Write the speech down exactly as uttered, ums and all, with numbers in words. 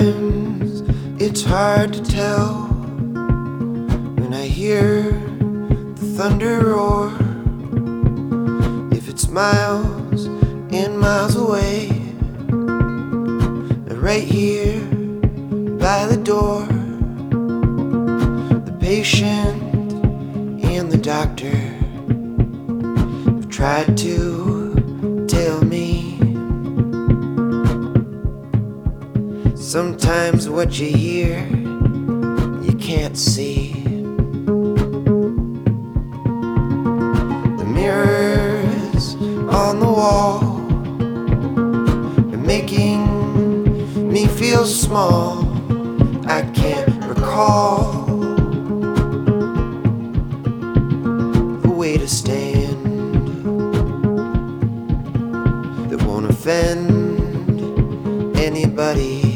Sometimes it's hard to tell when I hear the thunder roar, if it's miles and miles away or right here by the door. The patient and the doctor have tried to tell me. Sometimes what you hear, you can't see. The mirrors on the wall are making me feel small. I can't recall a way to stand that won't offend anybody.